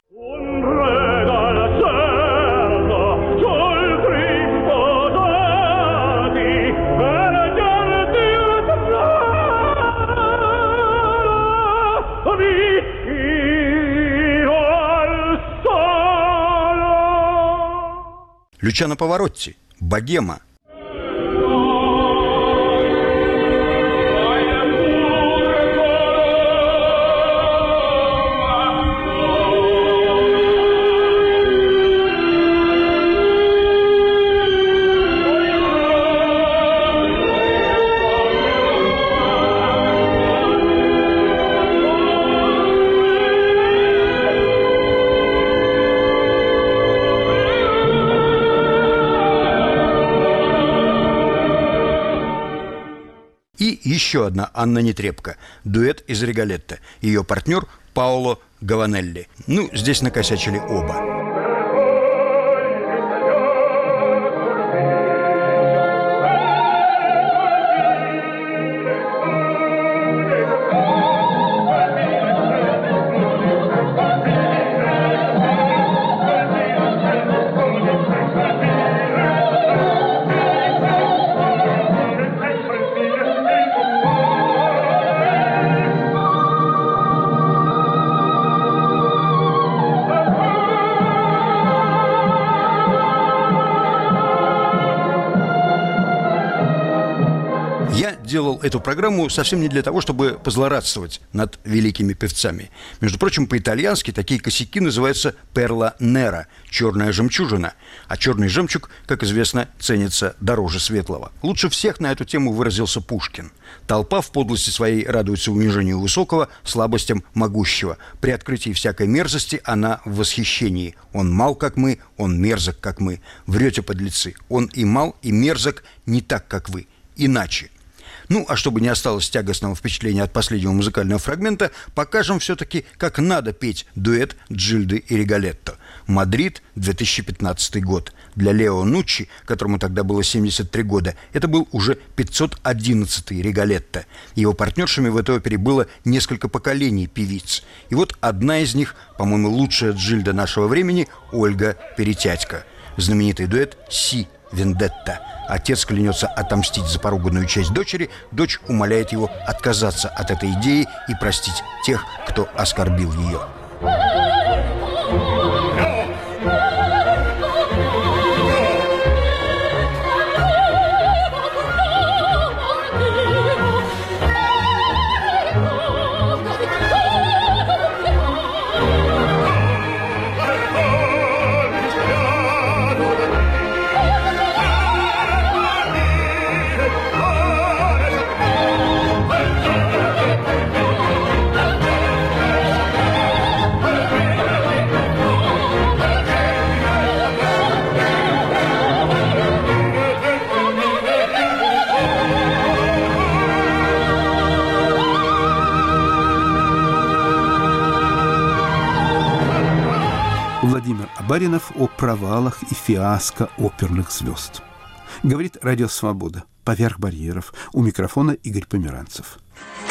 Лючано Паваротти, «Богема». И еще одна Анна Нетребко, дуэт из «Риголетто». Ее партнер Паоло Гаванелли. Ну, здесь накосячили оба. Я делал эту программу совсем не для того, чтобы позлорадствовать над великими певцами. Между прочим, по-итальянски такие косяки называются «перла нера» – «черная жемчужина». А черный жемчуг, как известно, ценится дороже светлого. Лучше всех на эту тему выразился Пушкин. Толпа в подлости своей радуется унижению высокого, слабостям могущего. При открытии всякой мерзости она в восхищении. Он мал, как мы, он мерзок, как мы. Врете, подлецы. Он и мал, и мерзок не так, как вы. Иначе. Ну, а чтобы не осталось тягостного впечатления от последнего музыкального фрагмента, покажем все-таки, как надо петь дуэт Джильды и Риголетто. Мадрид, две тысячи пятнадцатый год. Для Лео Нуччи, которому тогда было семьдесят три года, это был уже пятьсот одиннадцатый Риголетто. Его партнершами в этой опере было несколько поколений певиц. И вот одна из них, по-моему, лучшая Джильда нашего времени, Ольга Перетятько. Знаменитый дуэт «Си Вендетта». Отец клянется отомстить за поруганную честь дочери, дочь умоляет его отказаться от этой идеи и простить тех, кто оскорбил ее. Владимир Абаринов о провалах и фиаско оперных звезд. Говорит Радио Свобода. Поверх барьеров. У микрофона Игорь Померанцев.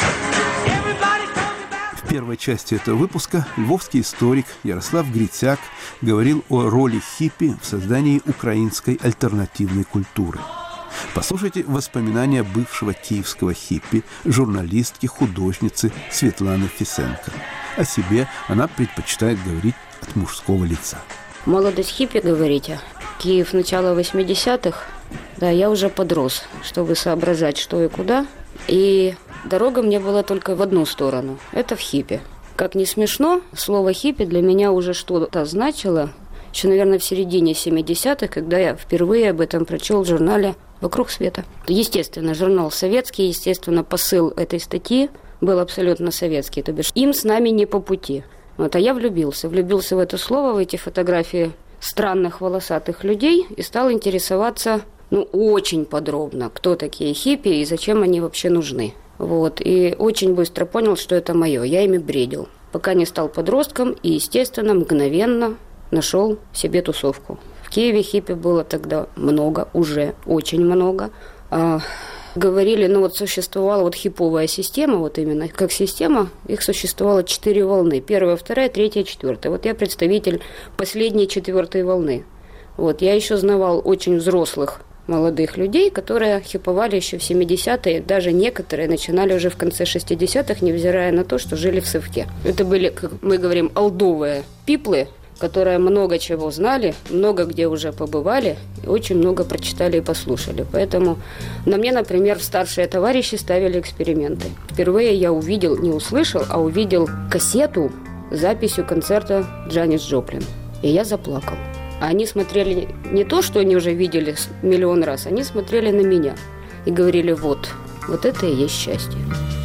В первой части этого выпуска львовский историк Ярослав Грицяк говорил о роли хиппи в создании украинской альтернативной культуры. Послушайте воспоминания бывшего киевского хиппи, журналистки, художницы Светланы Фисенко. О себе она предпочитает говорить от мужского лица. Молодость хиппи, говорите? Киев, начало восьмидесятых. Да, я уже подрос, чтобы соображать, что и куда. И дорога мне была только в одну сторону. Это в хиппи. Как ни смешно, слово хиппи для меня уже что-то значило. Еще, наверное, в середине семидесятых, когда я впервые об этом прочел в журнале «Вокруг света». Естественно, журнал советский, естественно, посыл этой статьи был абсолютно советский. То бишь, им с нами не по пути. Вот, а я влюбился. Влюбился в это слово, в эти фотографии странных волосатых людей и стал интересоваться, ну, очень подробно, кто такие хиппи и зачем они вообще нужны. Вот. И очень быстро понял, что это мое. Я ими бредил. Пока не стал подростком и, естественно, мгновенно нашел себе тусовку. В Киеве хиппи было тогда много, уже очень много. А, говорили, ну вот существовала вот хипповая система, вот именно как система, их существовало четыре волны. Первая, вторая, третья, четвертая. Вот я представитель последней четвертой волны. Вот, я еще знавал очень взрослых молодых людей, которые хиповали еще в семидесятые, даже некоторые начинали уже в конце шестидесятых, невзирая на то, что жили в совке. Это были, как мы говорим, олдовые пиплы, которые много чего знали, много где уже побывали, и очень много прочитали и послушали. Поэтому на мне, например, старшие товарищи ставили эксперименты. Впервые я увидел, не услышал, а увидел кассету с записью концерта Джанис Джоплин. И я заплакал. А они смотрели не то, что они уже видели миллион раз, они смотрели на меня и говорили, вот, вот это и есть счастье.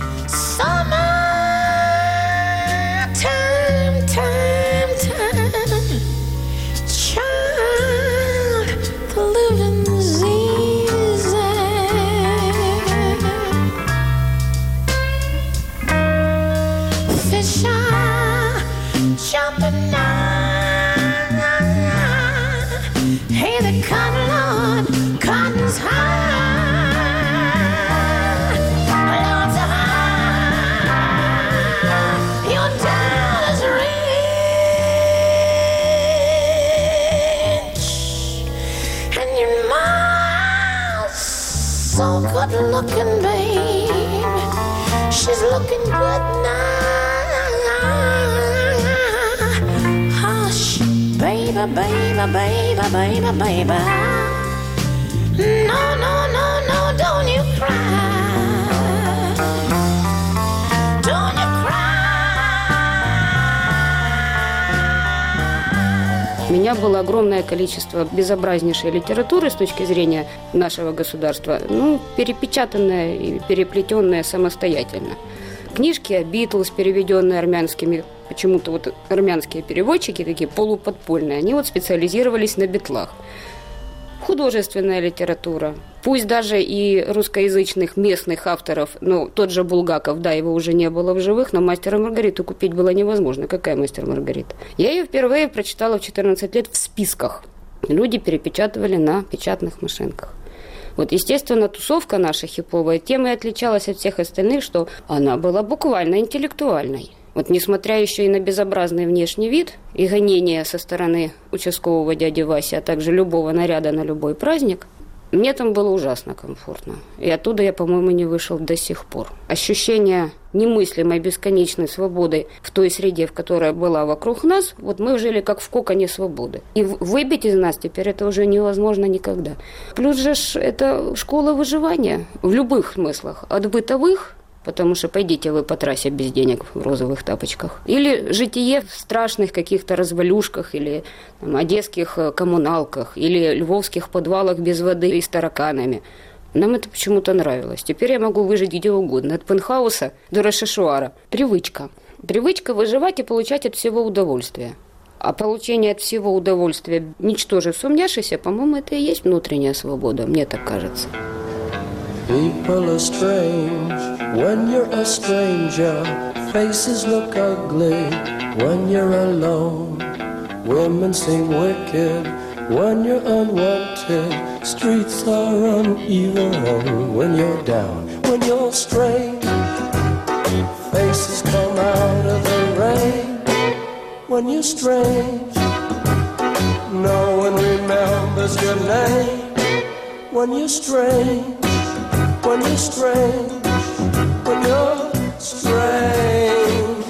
Looking, babe, she's looking good now. Hush, baby, baby, baby, baby, baby. No, no, no, no, don't you cry. Don't you cry. У меня было огромное количество безобразнейшей литературы с точки зрения нашего государства, ну, перепечатанная и переплетенная самостоятельно. Книжки о Битлз, переведенные армянскими, почему-то вот армянские переводчики, такие полуподпольные, они вот специализировались на битлах. Художественная литература. Пусть даже и русскоязычных местных авторов, ну, тот же Булгаков, да, его уже не было в живых, но «Мастера и Маргариту» купить было невозможно. Какая «Мастер и Маргарита»? Я ее впервые прочитала в четырнадцать лет в списках. Люди перепечатывали на печатных машинках. Вот, естественно, тусовка наша хиповая тем и отличалась от всех остальных, что она была буквально интеллектуальной. Вот, несмотря еще и на безобразный внешний вид и гонения со стороны участкового дяди Васи, а также любого наряда на любой праздник, мне там было ужасно комфортно. И оттуда я, по-моему, не вышел до сих пор. Ощущение немыслимой бесконечной свободы в той среде, в которой была вокруг нас, вот мы жили как в коконе свободы. И выбить из нас теперь это уже невозможно никогда. Плюс же это школа выживания в любых смыслах. От бытовых, потому что пойдите вы по трассе без денег в розовых тапочках. Или житие в страшных каких-то развалюшках, или там, одесских коммуналках, или львовских подвалах без воды и с тараканами. Нам это почему-то нравилось. Теперь я могу выжить где угодно. От пентхауса до Рошашуара. Привычка. Привычка выживать и получать от всего удовольствие. А получение от всего удовольствия, ничтоже сумняшися, по-моему, это и есть внутренняя свобода. Мне так кажется. People are strange when you're a stranger. Faces look ugly when you're alone. Women seem wicked when you're unwanted. Streets are uneven when you're down. When you're strange, faces come out of the rain. When you're strange, no one remembers your name. When you're strange, when you're strange, when you're strange.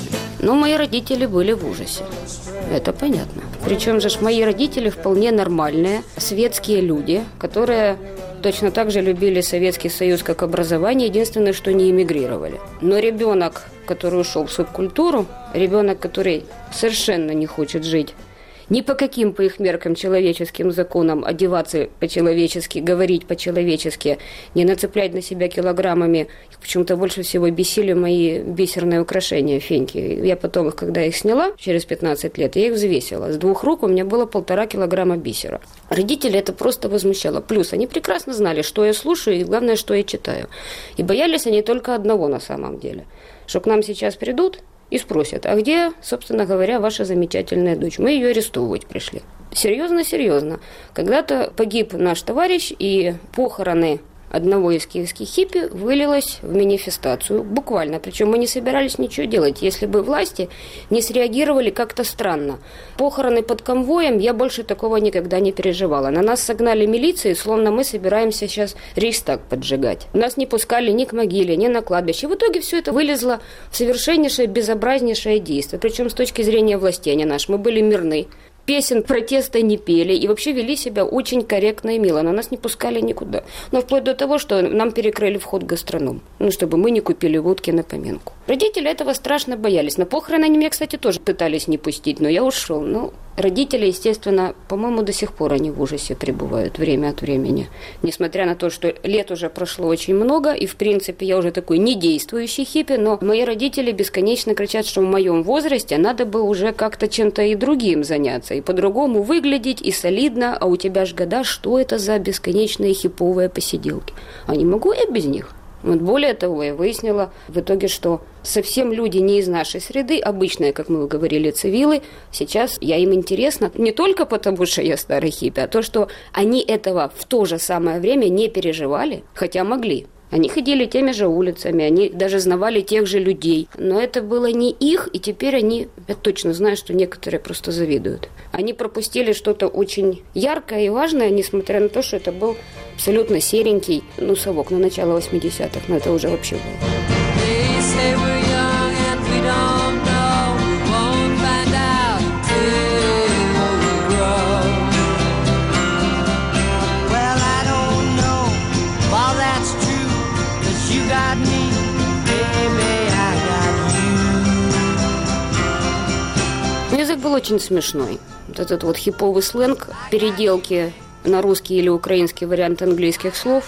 Но мои родители были в ужасе. Это понятно. Причем же мои родители вполне нормальные, светские люди, которые точно так же любили Советский Союз как образование, единственное, что не эмигрировали. Но ребенок, который ушел в субкультуру, ребенок, который совершенно не хочет жить ни по каким, по их меркам, человеческим законам, одеваться по-человечески, говорить по-человечески, не нацеплять на себя килограммами. Их почему-то больше всего бесили мои бисерные украшения, феньки. Я потом их, когда их сняла, через пятнадцать лет, я их взвесила. С двух рук у меня было полтора килограмма бисера. Родители это просто возмущало. Плюс они прекрасно знали, что я слушаю и, главное, что я читаю. И боялись они только одного на самом деле. Что к нам сейчас придут и спросят, а где, собственно говоря, ваша замечательная дочь? Мы ее арестовывать пришли. Серьезно-серьезно. Когда-то погиб наш товарищ, и похороны одного из киевских хиппи вылилось в манифестацию. Буквально. Причем мы не собирались ничего делать, если бы власти не среагировали как-то странно. Похороны под конвоем, я больше такого никогда не переживала. На нас согнали милиции, словно мы собираемся сейчас Рейхстаг поджигать. Нас не пускали ни к могиле, ни на кладбище. В итоге все это вылезло в совершеннейшее, безобразнейшее действие. Причем с точки зрения властей, не наш. Мы были мирны. Песен протеста не пели и вообще вели себя очень корректно и мило, но нас не пускали никуда. Но вплоть до того, что нам перекрыли вход в гастроном, ну, чтобы мы не купили водки на поминку. Родители этого страшно боялись. На похороны они меня, кстати, тоже пытались не пустить, но я ушел. Ну, родители, естественно, по-моему, до сих пор они в ужасе пребывают время от времени. Несмотря на то, что лет уже прошло очень много, и, в принципе, я уже такой недействующий хиппи, но мои родители бесконечно кричат, что в моем возрасте надо бы уже как-то чем-то и другим заняться, и по-другому выглядеть, и солидно, а у тебя ж года, что это за бесконечные хиповые посиделки? А не могу я без них? Вот более того, я выяснила в итоге, что совсем люди не из нашей среды, обычные, как мы говорили, цивилы, сейчас я им интересна не только потому, что я старый хиппи, а то, что они этого в то же самое время не переживали, хотя могли. Они ходили теми же улицами, они даже знавали тех же людей. Но это было не их, и теперь они, я точно знаю, что некоторые просто завидуют. Они пропустили что-то очень яркое и важное, несмотря на то, что это был абсолютно серенький, ну, совок на начало восьмидесятых, но это уже вообще было. Язык был очень смешной. Вот этот вот хиповый сленг, переделки на русский или украинский вариант английских слов,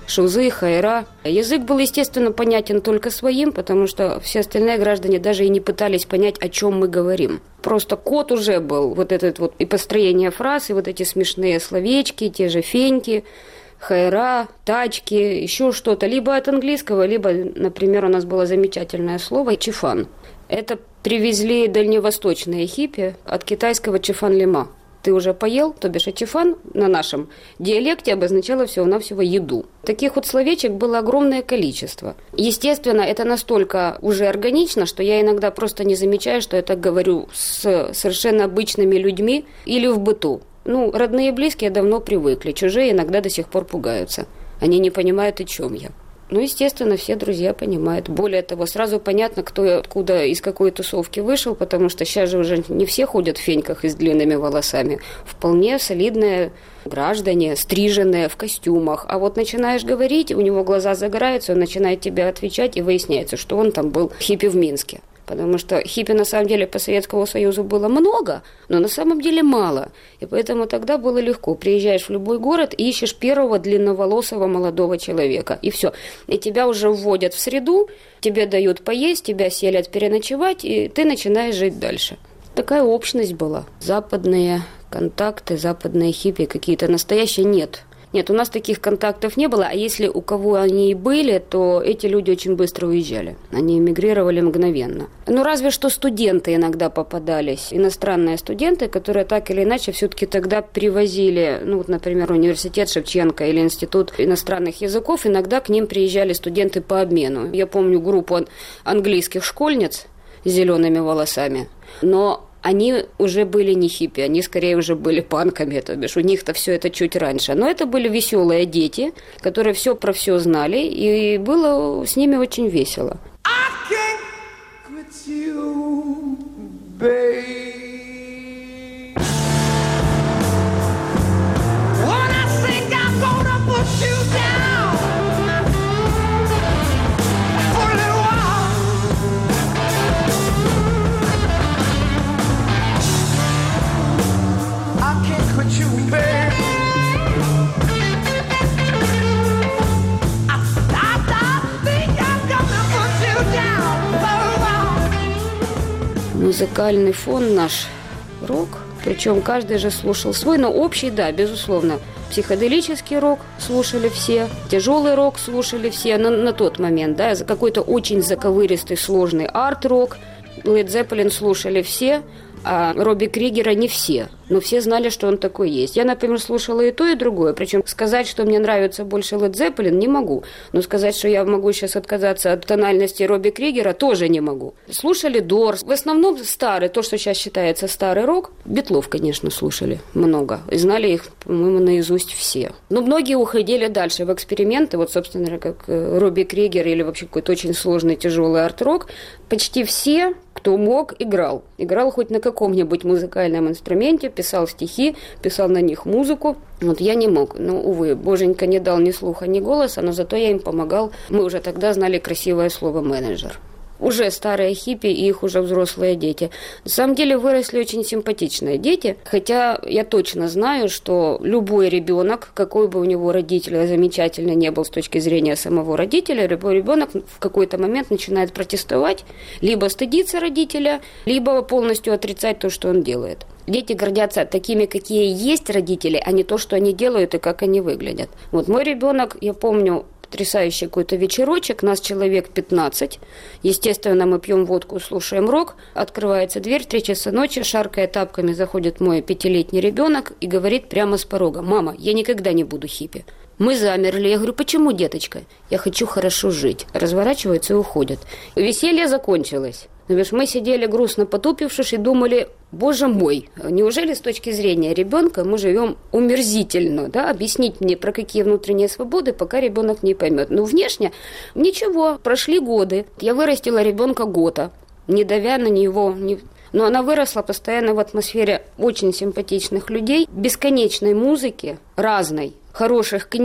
шузы, хайра. Язык был, естественно, понятен только своим, потому что все остальные граждане даже и не пытались понять, о чем мы говорим. Просто код уже был, вот этот вот и построение фраз, и вот эти смешные словечки, те же феньки, хайра, тачки, еще что-то. Либо от английского, либо, например, у нас было замечательное слово «чифан». Это привезли дальневосточные хиппи от китайского чифан-лима. Ты уже поел, то бишь чифан на нашем диалекте обозначало всего-навсего еду. Таких вот словечек было огромное количество. Естественно, это настолько уже органично, что я иногда просто не замечаю, что я так говорю с совершенно обычными людьми или в быту. Ну, родные и близкие давно привыкли, чужие иногда до сих пор пугаются. Они не понимают, о чем я. Ну, естественно, все друзья понимают. Более того, сразу понятно, кто откуда, из какой тусовки вышел, потому что сейчас же уже не все ходят в феньках и с длинными волосами. Вполне солидные граждане, стриженные, в костюмах. А вот начинаешь говорить, у него глаза загораются, он начинает тебе отвечать, и выясняется, что он там был хиппи в Минске. Потому что хиппи, на самом деле, по Советскому Союзу было много, но на самом деле мало. И поэтому тогда было легко. Приезжаешь в любой город и ищешь первого длинноволосого молодого человека. И все. И тебя уже вводят в среду, тебе дают поесть, тебя селят переночевать, и ты начинаешь жить дальше. Такая общность была. Западные контакты, западные хиппи какие-то настоящие нет. Нет, у нас таких контактов не было, а если у кого они и были, то эти люди очень быстро уезжали. Они эмигрировали мгновенно. Ну, разве что студенты иногда попадались, иностранные студенты, которые так или иначе все-таки тогда привозили, ну, вот, например, университет Шевченко или Институт иностранных языков, иногда к ним приезжали студенты по обмену. Я помню группу английских школьниц с зелеными волосами, но они уже были не хиппи, они скорее уже были панками, то бишь у них-то все это чуть раньше. Но это были веселые дети, которые все про все знали, и было с ними очень весело. Музыкальный фон наш рок, причем каждый же слушал свой, но общий, да, безусловно. Психоделический рок слушали все, тяжелый рок слушали все на, на тот момент, да, какой-то очень заковыристый, сложный арт-рок. Led Zeppelin слушали все, а Робби Кригера не все. Но все знали, что он такой есть. Я, например, слушала и то, и другое. Причем сказать, что мне нравится больше Led Zeppelin, не могу. Но сказать, что я могу сейчас отказаться от тональности Робби Кригера, тоже не могу. Слушали Doors. В основном старый, то, что сейчас считается старый рок. Битлов, конечно, слушали много. И знали их, по-моему, наизусть все. Но многие уходили дальше в эксперименты. Вот, собственно, как Робби Кригер или вообще какой-то очень сложный, тяжелый арт-рок. Почти все, кто мог, играл. Играл хоть на каком-нибудь музыкальном инструменте, писал стихи, писал на них музыку. Вот я не мог. Ну, увы, боженька не дал ни слуха, ни голоса, но зато я им помогал. Мы уже тогда знали красивое слово «менеджер». Уже старые хиппи и их уже взрослые дети. На самом деле выросли очень симпатичные дети, хотя я точно знаю, что любой ребенок, какой бы у него родитель замечательный не был с точки зрения самого родителя, любой ребенок в какой-то момент начинает протестовать, либо стыдиться родителя, либо полностью отрицать то, что он делает. Дети гордятся такими, какие есть родители, а не то, что они делают и как они выглядят. Вот мой ребенок, я помню, потрясающий какой-то вечерочек, нас человек пятнадцать. Естественно, мы пьем водку, слушаем рок. Открывается дверь, три часа ночи, шаркая тапками, заходит мой пятилетний ребенок и говорит прямо с порога: «Мама, я никогда не буду хиппи». Мы замерли. Я говорю: «Почему, деточка?» «Я хочу хорошо жить». Разворачивается и уходит. Веселье закончилось. Мы сидели грустно потупившись и думали: боже мой, неужели с точки зрения ребенка мы живем умерзительно, да? Объяснить мне, про какие внутренние свободы, пока ребенок не поймет. Ну, внешне ничего, прошли годы. Я вырастила ребенка Гота, не давя на него, не... но она выросла постоянно в атмосфере очень симпатичных людей, бесконечной музыки, разной, хороших книг,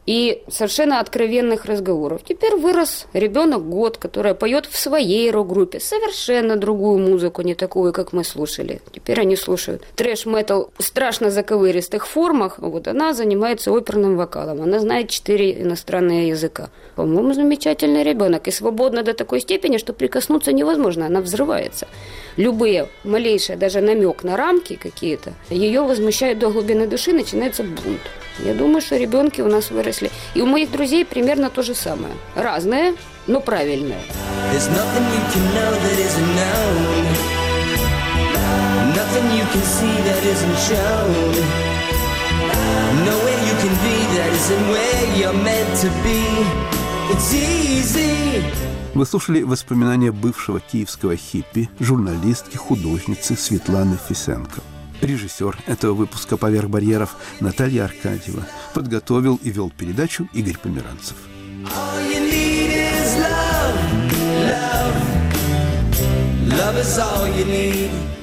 и совершенно откровенных разговоров. Теперь вырос ребенок год, который поет в своей рок-группе совершенно другую музыку, не такую, как мы слушали. Теперь они слушают трэш-метал в страшно заковыристых формах. Вот она занимается оперным вокалом. Она знает четыре иностранные языка. По-моему, замечательный ребенок. И свободна до такой степени, что прикоснуться невозможно. Она взрывается. Любые, малейшие, даже намек на рамки какие-то, ее возмущают до глубины души, начинается бунт. Я думаю, что ребенки у нас выросли. И у моих друзей примерно то же самое. Разное, но правильное. Вы слушали воспоминания бывшего киевского хиппи, журналистки, художницы Светланы Фисенко. Режиссер этого выпуска «Поверх барьеров» Наталья Аркадьева. Подготовил и вел передачу Игорь Померанцев. Love is all you need.